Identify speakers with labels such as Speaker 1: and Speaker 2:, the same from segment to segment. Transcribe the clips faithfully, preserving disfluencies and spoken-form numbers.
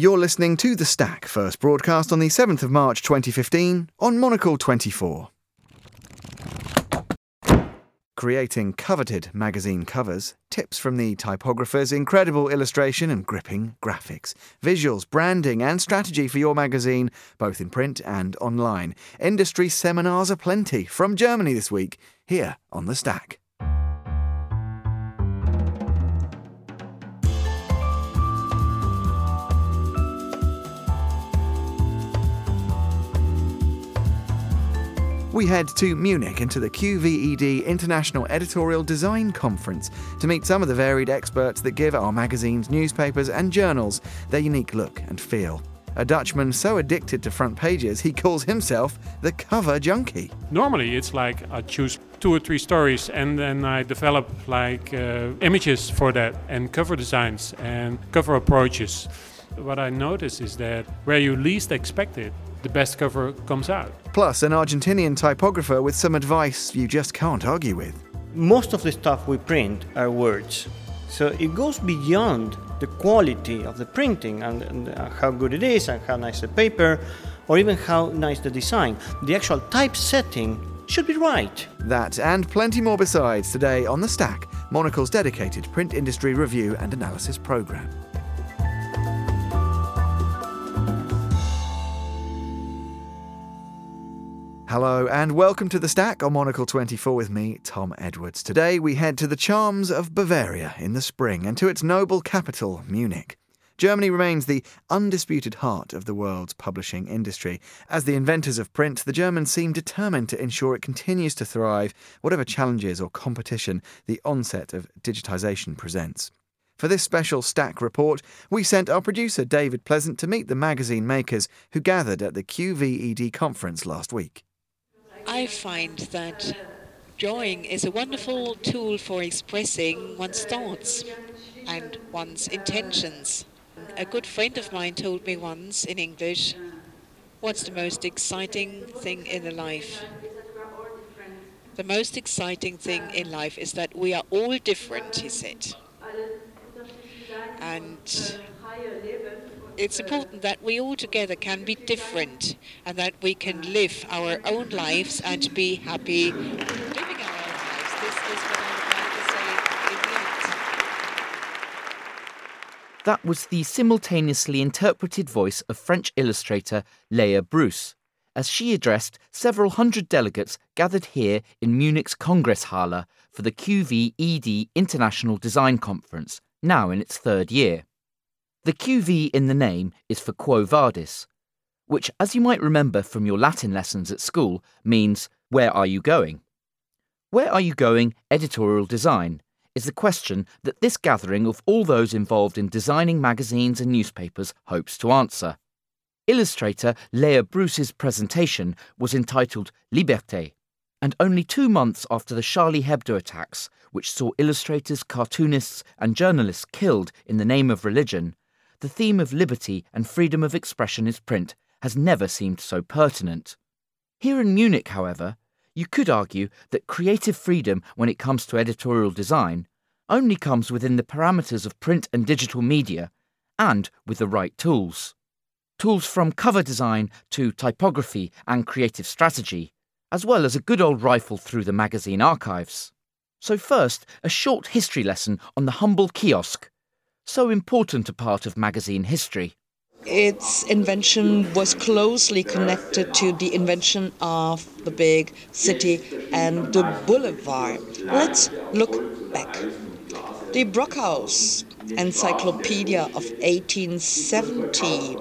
Speaker 1: You're listening to The Stack, first broadcast on the seventh of March twenty fifteen on Monocle twenty-four. Creating coveted magazine covers, tips from the typographer's incredible illustration and gripping graphics, visuals, branding and strategy for your magazine, both in print and online. Industry seminars aplenty from Germany this week, here on The Stack. We head to Munich and to the Q V E D International Editorial Design Conference to meet some of the varied experts that give our magazines, newspapers and journals their unique look and feel. A Dutchman so addicted to front pages he calls himself the cover junkie.
Speaker 2: Normally it's like I choose two or three stories and then I develop like uh, images for that and cover designs and cover approaches. What I notice is that where you least expect it, the best cover comes out.
Speaker 1: Plus, an Argentinian typographer with some advice you just can't argue with.
Speaker 3: Most of the stuff we print are words. So it goes beyond the quality of the printing and, and how good it is and how nice the paper or even how nice the design. The actual typesetting should be right.
Speaker 1: That and plenty more besides today on The Stack, Monocle's dedicated print industry review and analysis programme. Hello and welcome to The Stack on Monocle twenty-four with me, Tom Edwards. Today we head to the charms of Bavaria in the spring and to its noble capital, Munich. Germany remains the undisputed heart of the world's publishing industry. As the inventors of print, the Germans seem determined to ensure it continues to thrive, whatever challenges or competition the onset of digitisation presents. For this special Stack report, we sent our producer David Pleasant to meet the magazine makers who gathered at the Q V E D conference last week.
Speaker 4: I find that drawing is a wonderful tool for expressing one's thoughts and one's intentions. A good friend of mine told me once in English, what's the most exciting thing in life? The most exciting thing in life is that we are all different, he said. And it's important that we all together can be different and that we can live our own lives and be happy living our own lives. This is what I would like to say in the end.
Speaker 5: That was the simultaneously interpreted voice of French illustrator Léa Bruce, as she addressed several hundred delegates gathered here in Munich's Kongresshalle for the Q V E D International Design Conference, now in its third year. The Q V in the name is for Quo Vadis, which, as you might remember from your Latin lessons at school, means where are you going? Where are you going editorial design is the question that this gathering of all those involved in designing magazines and newspapers hopes to answer. Illustrator Léa Bruce's presentation was entitled Liberté, and only two months after the Charlie Hebdo attacks, which saw illustrators, cartoonists and journalists killed in the name of religion, the theme of liberty and freedom of expression in print has never seemed so pertinent. Here in Munich, however, you could argue that creative freedom when it comes to editorial design only comes within the parameters of print and digital media, and with the right tools. Tools from cover design to typography and creative strategy, as well as a good old rifle through the magazine archives. So first, a short history lesson on the humble kiosk, so important a part of magazine history.
Speaker 6: Its invention was closely connected to the invention of the big city and the boulevard. Let's look back. The Brockhaus Encyclopedia of eighteen seventy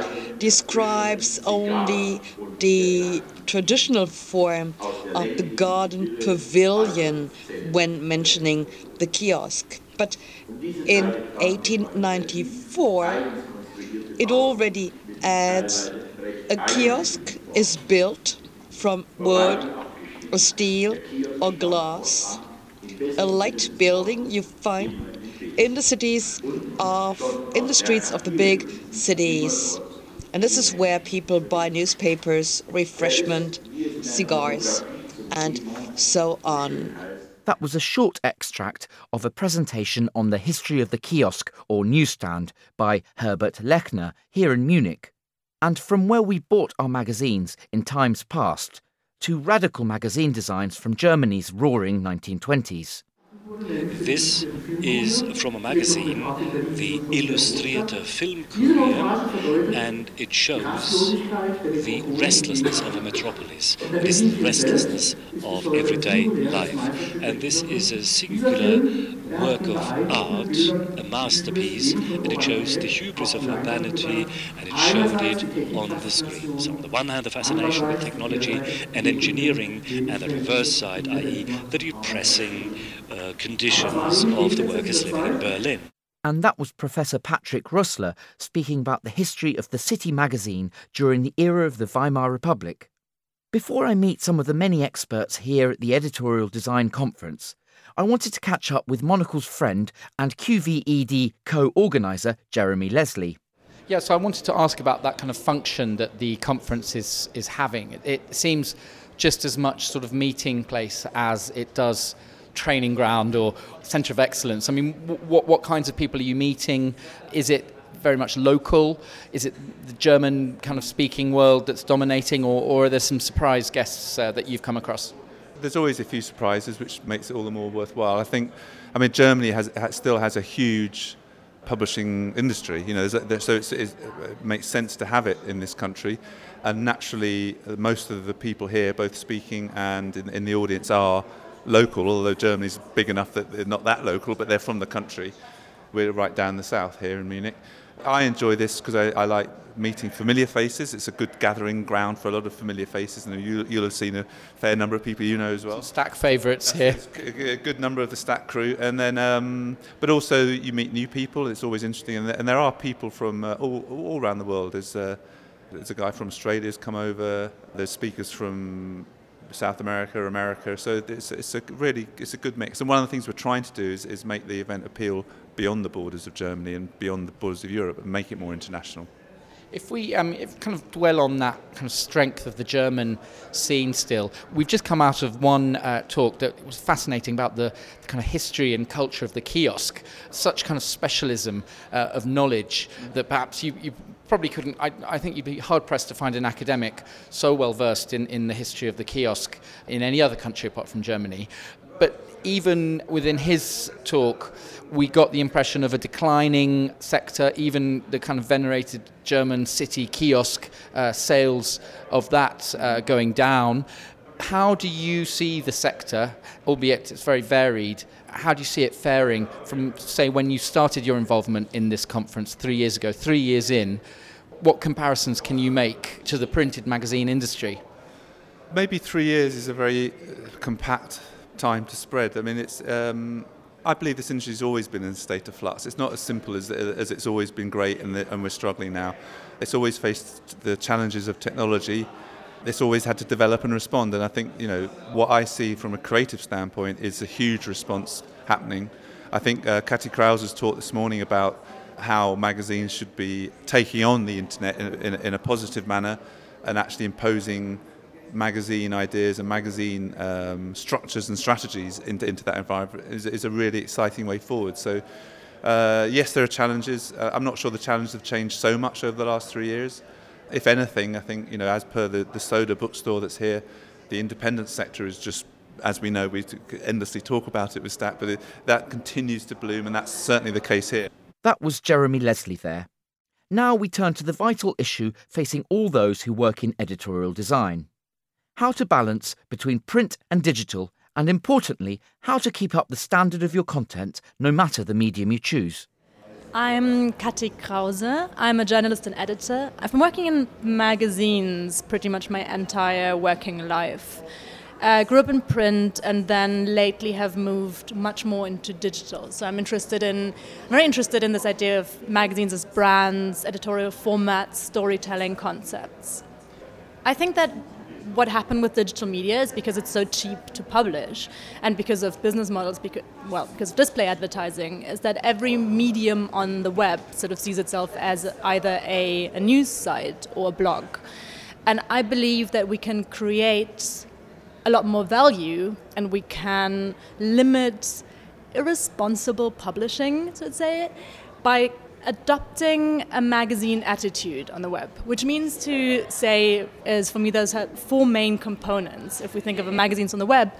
Speaker 6: describes only the traditional form of the garden pavilion when mentioning the kiosk. But in eighteen ninety-four, it already adds a kiosk is built from wood or steel or glass, a light building you find in the cities of, in the streets of the big cities. And this is where people buy newspapers, refreshment, cigars, and so on.
Speaker 5: That was a short extract of a presentation on the history of the kiosk or newsstand by Herbert Lechner here in Munich. And from where we bought our magazines in times past to radical magazine designs from Germany's roaring nineteen twenties.
Speaker 7: This is from a magazine, the Illustrierte Filmkurier, and it shows the restlessness of a metropolis. It is the restlessness of everyday life. And this is a singular work of art, a masterpiece, and it shows the hubris of urbanity, and it showed it on the screen. So on the one hand, the fascination with technology and engineering, and the reverse side, that is the depressing uh, conditions of the workers living in Berlin.
Speaker 5: And that was Professor Patrick Rössler speaking about the history of the City magazine during the era of the Weimar Republic. Before I meet some of the many experts here at the Editorial Design Conference, I wanted to catch up with Monocle's friend and Q V E D co-organiser Jeremy Leslie.
Speaker 8: Yeah, so I wanted to ask about that kind of function that the conference is, is having. It, it seems just as much sort of meeting place as it does training ground or centre of excellence. I mean, what what kinds of people are you meeting? Is it very much local? Is it the German kind of speaking world that's dominating, or, or are there some surprise guests uh, that you've come across?
Speaker 9: There's always a few surprises, which makes it all the more worthwhile. I think, I mean, Germany has, has still has a huge publishing industry, you know, there's, so it's, it's, it makes sense to have it in this country. And naturally, most of the people here, both speaking and in, in the audience, are local, although Germany's big enough that they're not that local, but they're from the country. We're right down the south here in Munich. I enjoy this because I, I like meeting familiar faces. It's a good gathering ground for a lot of familiar faces, and you, you'll have seen a fair number of people you know as well.
Speaker 8: Some Stack favourites here.
Speaker 9: A good number of the Stack crew, and then, um, but also you meet new people. It's always interesting, and, and there are people from uh, all, all around the world. There's, uh, there's a guy from Australia who's come over. There's speakers from South America, America. So it's, it's a really it's a good mix. And one of the things we're trying to do is, is make the event appeal beyond the borders of Germany and beyond the borders of Europe, and make it more international.
Speaker 8: If we um, if kind of dwell on that kind of strength of the German scene still, we've just come out of one uh, talk that was fascinating about the, the kind of history and culture of the kiosk, such kind of specialism uh, of knowledge that perhaps you, you probably couldn't, I, I think you'd be hard-pressed to find an academic so well-versed in, in the history of the kiosk in any other country apart from Germany. But even within his talk, we got the impression of a declining sector, even the kind of venerated German city kiosk uh, sales of that uh, going down. How do you see the sector, albeit it's very varied, how do you see it faring from, say, when you started your involvement in this conference three years ago, three years in? What comparisons can you make to the printed magazine industry?
Speaker 9: Maybe three years is a very compact time to spread. I mean, it's. Um, I believe this industry has always been in a state of flux. It's not as simple as as it's always been great, and, the, and we're struggling now. It's always faced the challenges of technology. It's always had to develop and respond. And I think, you know, what I see from a creative standpoint is a huge response happening. I think uh, Katy Krauser's talk this morning about how magazines should be taking on the internet in, in, in a positive manner and actually imposing magazine ideas and magazine um, structures and strategies into, into that environment is, is a really exciting way forward. So uh, yes, there are challenges. Uh, I'm not sure the challenges have changed so much over the last three years. If anything, I think, you know, as per the, the Soda bookstore that's here, the independent sector is just, as we know, we endlessly talk about it with Stack, but it, that continues to bloom, and that's certainly the case here.
Speaker 5: That was Jeremy Leslie there. Now we turn to the vital issue facing all those who work in editorial design. How to balance between print and digital, and importantly, how to keep up the standard of your content no matter the medium you choose.
Speaker 10: I'm Katy Krause. I'm a journalist and editor. I've been working in magazines pretty much my entire working life. I uh, grew up in print and then lately have moved much more into digital. So I'm interested in, I'm very interested in this idea of magazines as brands, editorial formats, storytelling concepts. I think that what happened with digital media is because it's so cheap to publish, and because of business models, because, well, because of display advertising, is that every medium on the web sort of sees itself as either a, a news site or a blog. And I believe that we can create a lot more value, and we can limit irresponsible publishing, so to say, by adopting a magazine attitude on the web, which means to say, is for me, those are four main components. If we think of magazines on the web,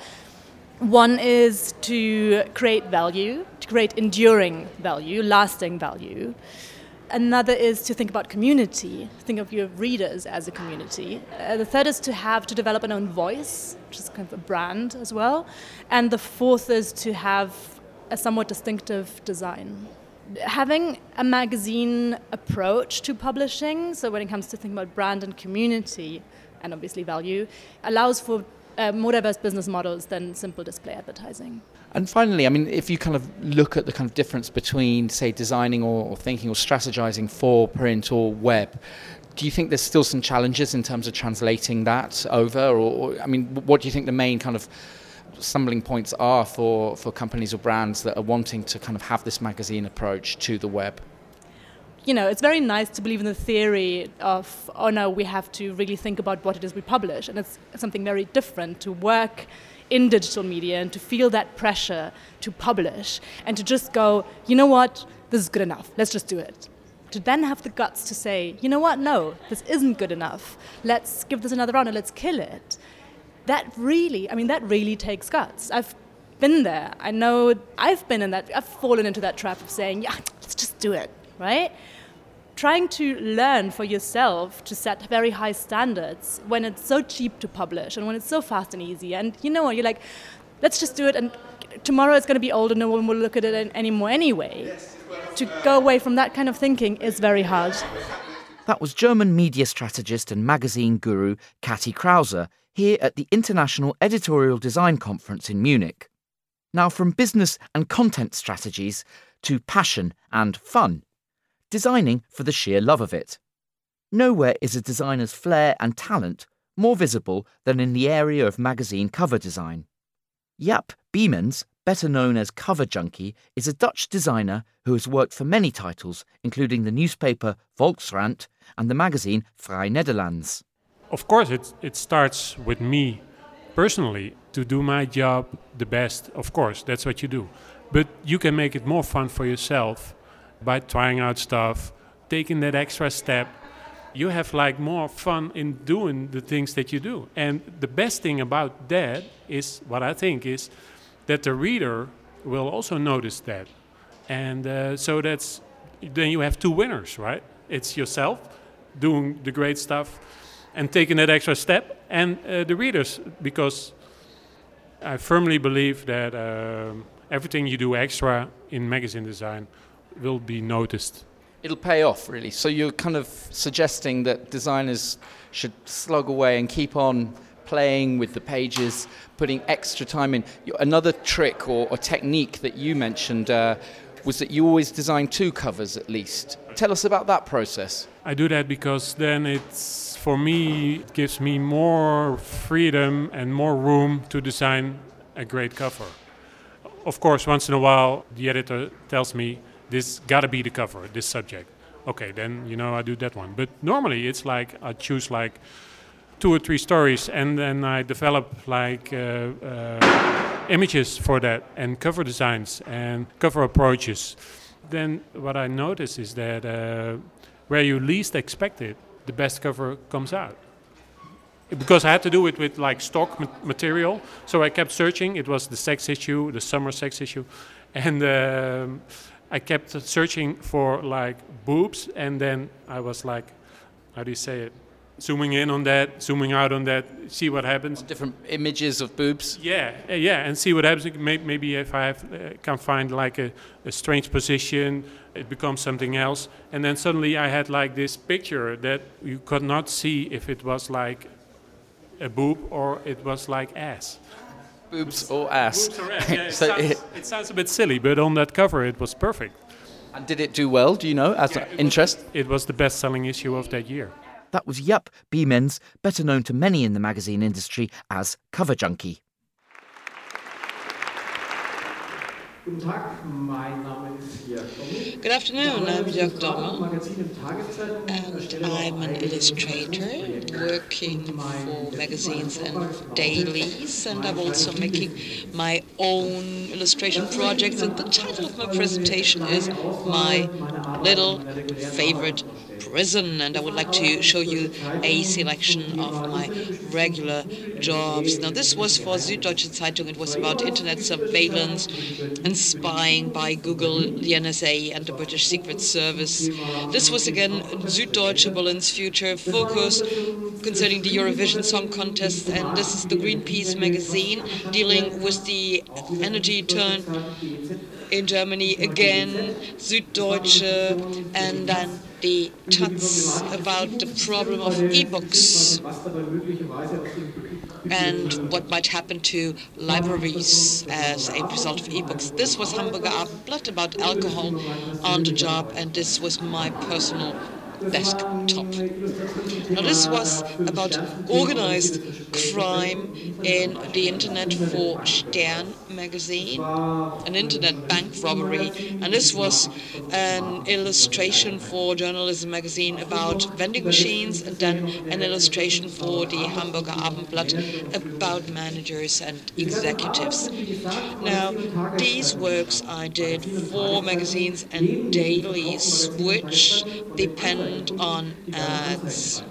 Speaker 10: one is to create value, to create enduring value, lasting value. Another is to think about community, think of your readers as a community. Uh, the third is to have, to develop an own voice, which is kind of a brand as well. And the fourth is to have a somewhat distinctive design. Having a magazine approach to publishing, so when it comes to thinking about brand and community, and obviously value, allows for uh, more diverse business models than simple display advertising.
Speaker 8: And finally, I mean, if you kind of look at the kind of difference between, say, designing or, or thinking or strategizing for print or web, do you think there's still some challenges in terms of translating that over? Or, or I mean, what do you think the main kind of stumbling points are for, for companies or brands that are wanting to kind of have this magazine approach to the web?
Speaker 10: You know, it's very nice to believe in the theory of, oh no, we have to really think about what it is we publish. And it's something very different to work in digital media and to feel that pressure to publish and to just go, you know what, this is good enough, let's just do it. To then have the guts to say, you know what, no, this isn't good enough, let's give this another round and let's kill it. That really, I mean, that really takes guts. I've been there. I know I've been in that, I've fallen into that trap of saying, yeah, let's just do it, right? Trying to learn for yourself to set very high standards when it's so cheap to publish and when it's so fast and easy. And you know what, you're like, let's just do it and tomorrow it's going to be old and no one will look at it anymore anyway. To go away from that kind of thinking is very hard.
Speaker 5: That was German media strategist and magazine guru Kati Krause here at the International Editorial Design Conference in Munich. Now from business and content strategies to passion and fun. Designing for the sheer love of it. Nowhere is a designer's flair and talent more visible than in the area of magazine cover design. Jaap Biemens, better known as Cover Junkie, is a Dutch designer who has worked for many titles, including the newspaper Volkskrant and the magazine Vrij Nederlands.
Speaker 2: Of course, it, it starts with me personally to do my job the best. Of course, that's what you do. But you can make it more fun for yourself by trying out stuff, taking that extra step. You have like more fun in doing the things that you do. And the best thing about that is, what I think is, that the reader will also notice that. And uh, so that's, then you have two winners, right? It's yourself doing the great stuff and taking that extra step, and uh, the readers, because I firmly believe that uh, everything you do extra in magazine design will be noticed.
Speaker 8: It'll pay off, really. So you're kind of suggesting that designers should slog away and keep on playing with the pages, putting extra time in. Another trick or, or technique that you mentioned uh, was that you always design two covers at least. Tell us about that process.
Speaker 2: I do that because then it's, for me, it gives me more freedom and more room to design a great cover. Of course, once in a while, the editor tells me, this gotta be the cover, this subject. Okay, then, you know, I do that one. But normally it's like, I choose like two or three stories and then I develop like uh, uh, images for that and cover designs and cover approaches. Then what I notice is that uh, where you least expect it, the best cover comes out. Because I had to do it with like stock ma- material, so I kept searching. It was the sex issue, the summer sex issue, and um, I kept searching for like boobs, and then I was like, how do you say it? Zooming in on that, zooming out on that, see what happens.
Speaker 8: Different images of boobs.
Speaker 2: Yeah, uh, yeah, and see what happens. Maybe if I have, uh, can find like a, a strange position, it becomes something else. And then suddenly I had like this picture that you could not see if it was like a boob or it was like ass.
Speaker 8: Boobs or ass.
Speaker 2: Boobs or ass. Yeah, it,
Speaker 8: so
Speaker 2: sounds,
Speaker 8: it,
Speaker 2: it sounds a bit silly, but on that cover it was perfect.
Speaker 8: And did it do well, do you know, as
Speaker 2: yeah,
Speaker 8: an interest?
Speaker 2: Was, it was the best-selling issue of that year.
Speaker 5: That was Jaap Biemens, better known to many in the magazine industry as Cover Junkie.
Speaker 4: Good afternoon, I'm Jörg Dommel, and I'm an illustrator working for magazines and dailies, and I'm also making my own illustration projects, and the title of my presentation is My Little Favorite Prison, and I would like to show you a selection of my regular jobs. Now, this was for Süddeutsche Zeitung. It was about internet surveillance and spying by Google, the N S A, and the British Secret Service. This was again Süddeutsche Berlin's future focus concerning the Eurovision Song Contest, and this is the Greenpeace magazine dealing with the energy turn in Germany again, Süddeutsche, and then the Taz about the problem of e-books and what might happen to libraries as a result of e-books. This was Hamburger Abendblatt about alcohol on the job, and this was my personal desktop. Now, this was about organized crime in the internet for Stern magazine, an internet bank robbery, and this was an illustration for Journalism magazine about vending machines, and then an illustration for the Hamburger Abendblatt about managers and executives. Now, these works I did for magazines and dailies, which depend on ads.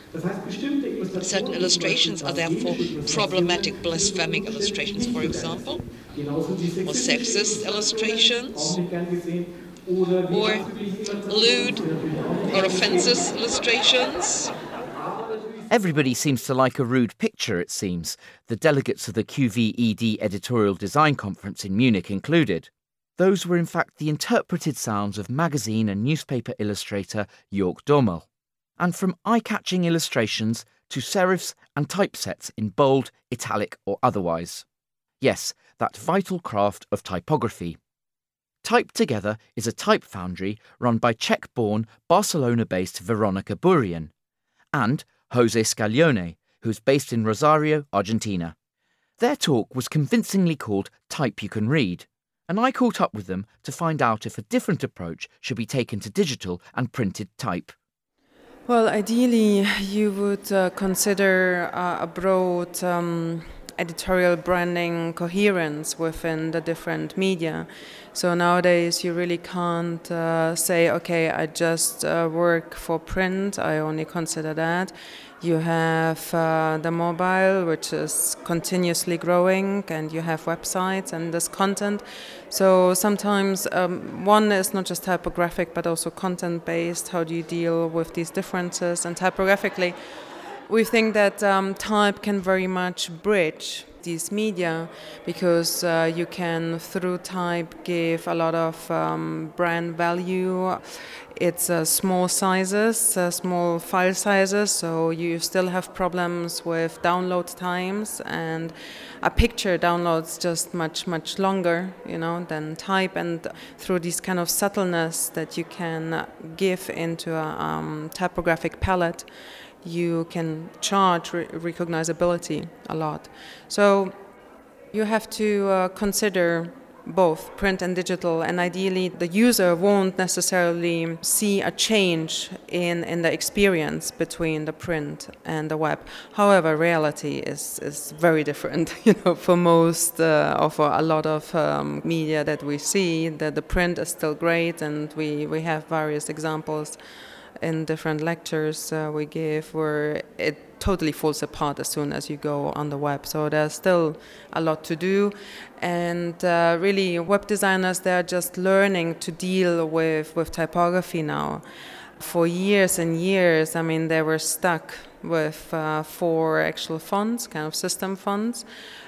Speaker 4: Certain illustrations are therefore problematic, blasphemic illustrations, for example, or sexist illustrations, or lewd or offensive illustrations.
Speaker 5: Everybody seems to like a rude picture, it seems, the delegates of the Q V E D Editorial Design Conference in Munich included. Those were in fact the interpreted sounds of magazine and newspaper illustrator Jörg Dommel. And from eye-catching illustrations to serifs and typesets in bold, italic or otherwise. Yes, that vital craft of typography. Type Together is a type foundry run by Czech-born, Barcelona-based Veronica Burian and Jose Scaglione, who's based in Rosario, Argentina. Their talk was convincingly called Type You Can Read, and I caught up with them to find out if a different approach should be taken to digital and printed type.
Speaker 11: Well, ideally, you would uh, consider uh, a broad um, editorial branding coherence within the different media. So nowadays, you really can't uh, say, okay, I just uh, work for print, I only consider that. You have uh, the mobile, which is continuously growing, and you have websites and this content. So sometimes um, one is not just typographic, but also content-based. How do you deal with these differences? And typographically, we think that um, type can very much bridge these media, because uh, you can, through type, give a lot of um, brand value. It's uh, small sizes, uh, small file sizes, so you still have problems with download times, and a picture downloads just much, much longer, you know, than type. And through this kind of subtleness that you can give into a um, typographic palette, you can charge re- recognizability a lot. So you have to uh, consider both print and digital, and ideally the user won't necessarily see a change in, in the experience between the print and the web. However, reality is, is very different. You know, for most uh, or for a lot of um, media that we see, that the print is still great, and we, we have various examples in different lectures uh, we give where it totally falls apart as soon as you go on the web. So there's still a lot to do, and uh, really web designers, they're just learning to deal with, with typography now. For years and years, I mean, they were stuck with uh, four actual fonts, kind of system fonts,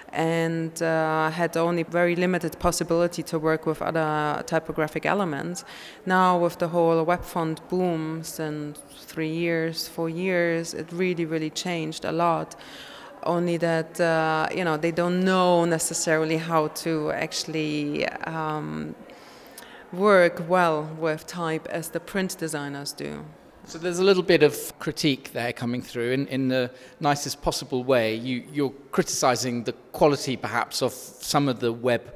Speaker 11: and uh, had only very limited possibility to work with other typographic elements. Now with the whole web font booms in three years, four years, it really, really changed a lot. Only that, uh, you know, they don't know necessarily how to actually um, work well with type as the print designers do.
Speaker 8: So there's a little bit of critique there coming through in, in the nicest possible way. You, you're criticizing the quality perhaps of some of the web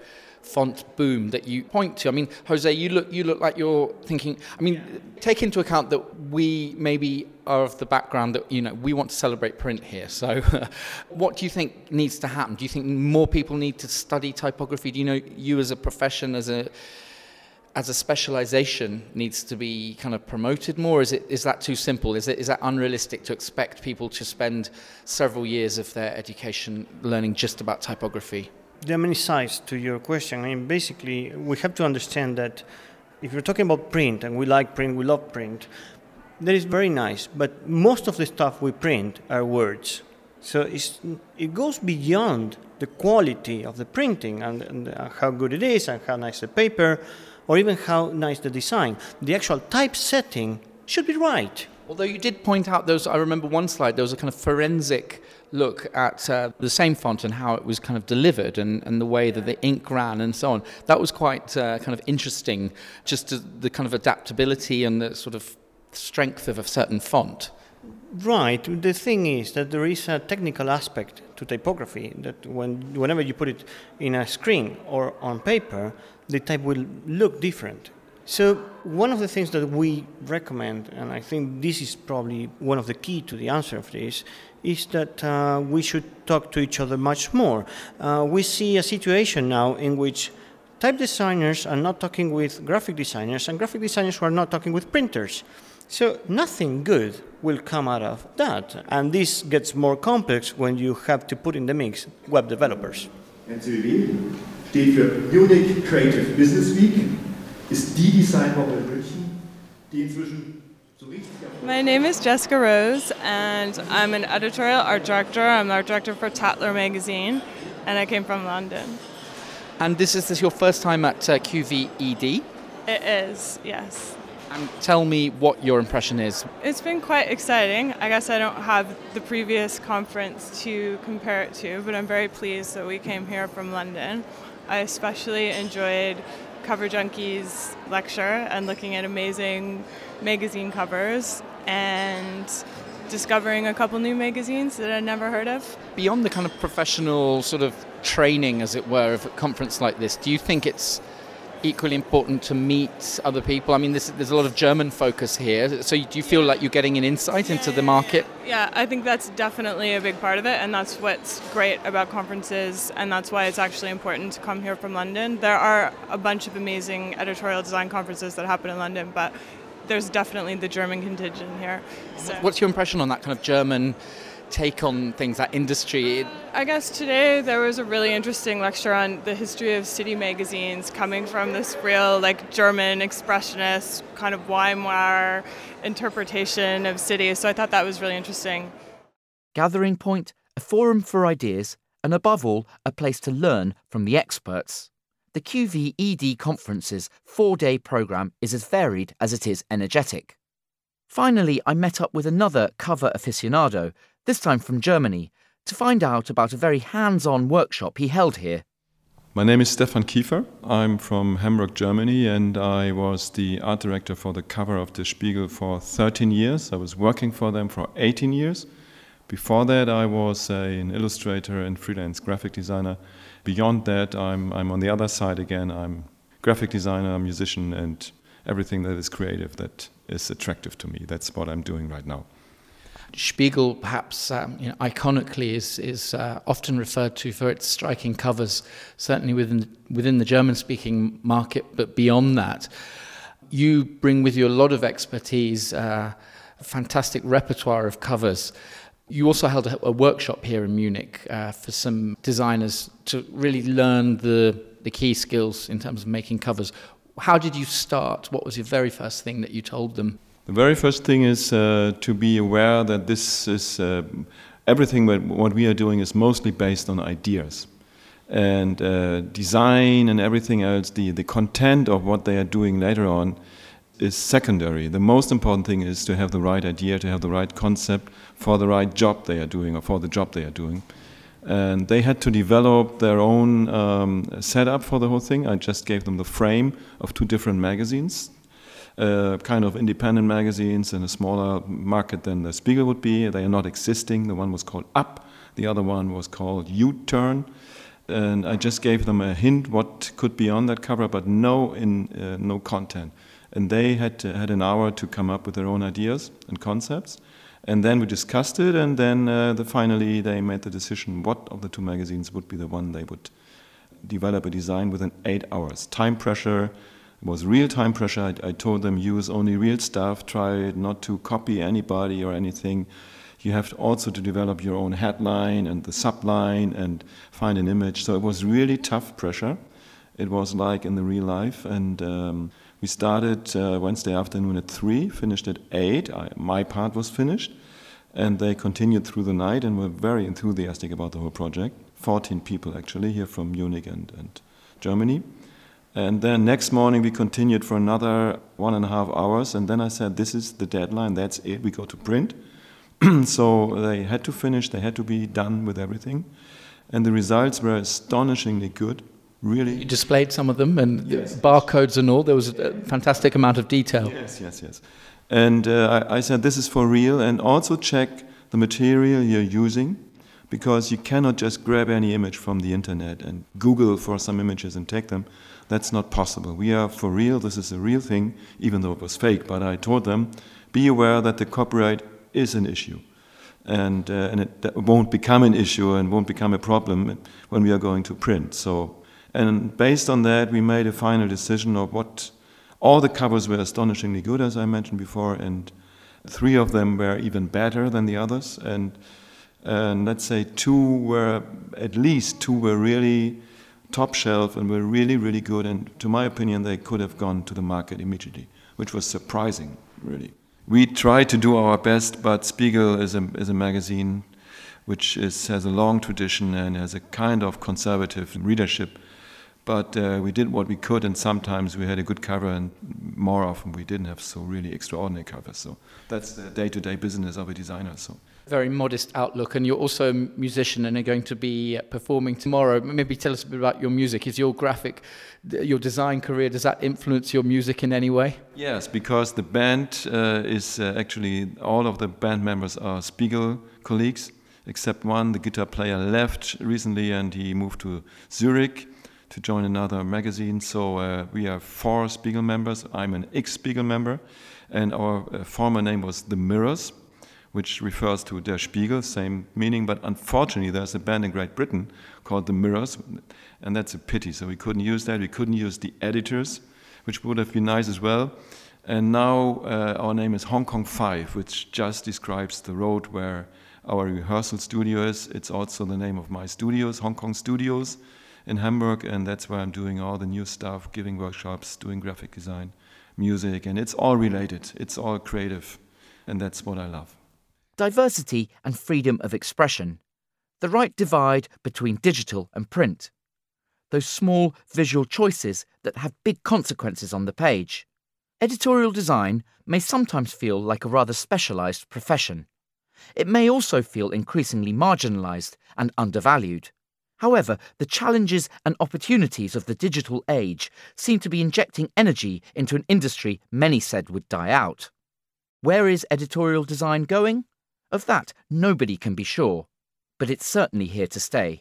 Speaker 8: font boom that you point to. I mean, Jose, you look you look like you're thinking. I mean, take into account that we maybe are of the background that, you know, we want to celebrate print here. So what do you think needs to happen? Do you think more people need to study typography? Do you know you as a profession, as a as a specialization, needs to be kind of promoted more? Is it is that too simple? Is it is that unrealistic to expect people to spend several years of their education learning just about typography?
Speaker 3: There are many sides to your question. I mean, basically, we have to understand that if you're talking about print, and we like print, we love print, that is very nice, but most of the stuff we print are words. So it's, it goes beyond the quality of the printing and, and how good it is and how nice the paper, or even how nice the design. The actual typesetting should be right.
Speaker 8: Although you did point out those, I remember one slide, there was a kind of forensic look at uh, the same font and how it was kind of delivered and, and the way that the ink ran and so on. That was quite uh, kind of interesting, just to the kind of adaptability and the sort of strength of a certain font.
Speaker 3: Right. The thing is that there is a technical aspect to typography, that when whenever you put it in a screen or on paper, the type will look different. So one of the things that we recommend, and I think this is probably one of the key to the answer of this, is that uh, we should talk to each other much more. Uh, we see a situation now in which type designers are not talking with graphic designers, and graphic designers who are not talking with printers. So nothing good will come out of that. And this gets more complex when you have to put in the mix web developers.
Speaker 12: N C B W steht für Munich Creative Business Week, ist die Designwoche in München, die inzwischen so richtig...
Speaker 13: My name is Jessica Rose, and I'm an editorial art director. I'm the art director for Tatler magazine, and I came from London.
Speaker 8: And this is this your first time at uh, Q V E D?
Speaker 13: It is, yes.
Speaker 8: And tell me what your impression is.
Speaker 13: It's been quite exciting. I guess I don't have the previous conference to compare it to, but I'm very pleased that we came here from London. I especially enjoyed Cover Junkie's lecture and looking at amazing magazine covers and discovering a couple new magazines that I'd never heard of.
Speaker 8: Beyond the kind of professional sort of training, as it were, of a conference like this, do you think it's equally important to meet other people? I mean, this, there's a lot of German focus here, so do you feel like you're getting an insight into the market?
Speaker 13: Yeah, I think that's definitely a big part of it, and that's what's great about conferences, and that's why it's actually important to come here from London. There are a bunch of amazing editorial design conferences that happen in London, but there's definitely the German contingent here. So.
Speaker 8: What's your impression on that kind of German take on things, that industry?
Speaker 13: I guess today there was a really interesting lecture on the history of city magazines coming from this real like German expressionist kind of Weimar interpretation of cities. So I thought that was really interesting.
Speaker 5: Gathering Point, a forum for ideas, and above all, a place to learn from the experts. The Q V E D conference's four-day programme is as varied as it is energetic. Finally, I met up with another cover aficionado, this time from Germany, to find out about a very hands-on workshop he held here.
Speaker 14: My name is Stefan Kiefer. I'm from Hamburg, Germany, and I was the art director for the cover of Der Spiegel for thirteen years. I was working for them for eighteen years. Before that, I was a, an illustrator and freelance graphic designer. Beyond that, I'm, I'm on the other side again. I'm graphic designer, musician, and everything that is creative that is attractive to me. That's what I'm doing right now.
Speaker 8: Spiegel, perhaps um, you know, iconically, is is uh, often referred to for its striking covers, certainly within within the German-speaking market. But beyond that, you bring with you a lot of expertise, uh, a fantastic repertoire of covers. You also held a, a workshop here in Munich uh, for some designers to really learn the the key skills in terms of making covers. How did you start? What was your very first thing that you told them?
Speaker 14: The very first thing is uh, to be aware that this is uh, everything that what we are doing is mostly based on ideas, and uh, design and everything else. The the content of what they are doing later on is secondary. The most important thing is to have the right idea, to have the right concept for the right job they are doing, or for the job they are doing. And they had to develop their own um, setup for the whole thing. I just gave them the frame of two different magazines, uh, kind of independent magazines in a smaller market than the Spiegel would be. They are not existing. The one was called Up, the other one was called U-Turn. and I just gave them a hint what could be on that cover, but no in uh, no content. And they had to, had an hour to come up with their own ideas and concepts, and then we discussed it, and then uh, the, finally they made the decision what of the two magazines would be the one they would develop a design within eight hours. Time pressure. It was real time pressure. I, I told them use only real stuff, try not to copy anybody or anything. You have also to develop your own headline and the subline and find an image. So it was really tough pressure. It was like in the real life. And um, we started uh, Wednesday afternoon at three, finished at eight. I, my part was finished. And they continued through the night and were very enthusiastic about the whole project. fourteen people actually here from Munich and, and Germany. And then next morning we continued for another one and a half hours. And then I said, this is the deadline, that's it, we go to print. So they had to finish, they had to be done with everything. And the results were astonishingly good, really.
Speaker 8: You displayed some of them, and
Speaker 14: yes.
Speaker 8: barcodes and all. There was a fantastic amount of detail.
Speaker 14: Yes, yes, yes. And uh, I, I said, this is for real. And also check the material you're using, because you cannot just grab any image from the internet and Google for some images and take them. That's not possible. We are for real, this is a real thing, even though it was fake. But I told them, be aware that the copyright is an issue. And, uh, and it that won't become an issue and won't become a problem when we are going to print. So, and based on that, we made a final decision of what, all the covers were astonishingly good, as I mentioned before, and three of them were even better than the others. And, and let's say two were, at least two were really top shelf and were really, really good. And to my opinion, they could have gone to the market immediately, which was surprising, really. We try to do our best, but Spiegel is a, is a magazine which is, has a long tradition and has a kind of conservative readership. But uh, we did what we could, and sometimes we had a good cover, and more often we didn't have so really extraordinary covers. So that's the day-to-day business of a designer. So.
Speaker 8: Very modest outlook, and you're also a musician and are going to be performing tomorrow. Maybe tell us a bit about your music. Is your graphic, your design career, does that influence your music in any way?
Speaker 14: Yes, because the band uh, is uh, actually, all of the band members are Spiegel colleagues, except one, the guitar player left recently and he moved to Zurich to join another magazine. So uh, we are four Spiegel members. I'm an ex-Spiegel member, and our uh, former name was The Mirrors, which refers to Der Spiegel, same meaning, but unfortunately there's a band in Great Britain called The Mirrors, and that's a pity, so we couldn't use that. We couldn't use the editors, which would have been nice as well. And now uh, our name is Hong Kong five, which just describes the road where our rehearsal studio is. It's also the name of my studios, Hong Kong Studios in Hamburg, and that's where I'm doing all the new stuff, giving workshops, doing graphic design, music, and it's all related. It's all creative, and that's what I love.
Speaker 5: Diversity and freedom of expression. The right divide between digital and print. Those small visual choices that have big consequences on the page. Editorial design may sometimes feel like a rather specialised profession. It may also feel increasingly marginalised and undervalued. However, the challenges and opportunities of the digital age seem to be injecting energy into an industry many said would die out. Where is editorial design going? Of that, nobody can be sure, but it's certainly here to stay.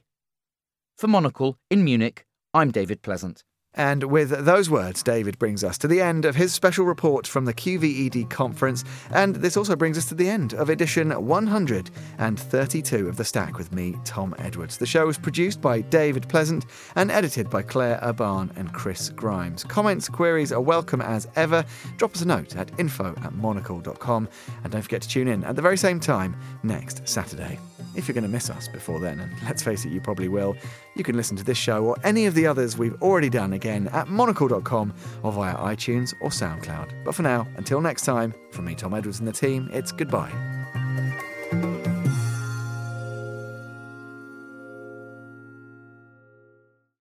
Speaker 5: For Monocle, in Munich, I'm David Pleasant.
Speaker 1: And with those words, David brings us to the end of his special report from the Q V E D conference, and this also brings us to the end of edition one hundred thirty-two of The Stack with me, Tom Edwards. The show was produced by David Pleasant and edited by Claire Urban and Chris Grimes. Comments, queries are welcome as ever. Drop us a note at info at monocle dot com, and don't forget to tune in at the very same time next Saturday. If you're going to miss us before then, and let's face it, you probably will, you can listen to this show or any of the others we've already done again at monocle dot com or via iTunes or SoundCloud. But for now, until next time, from me, Tom Edwards, and the team, it's goodbye.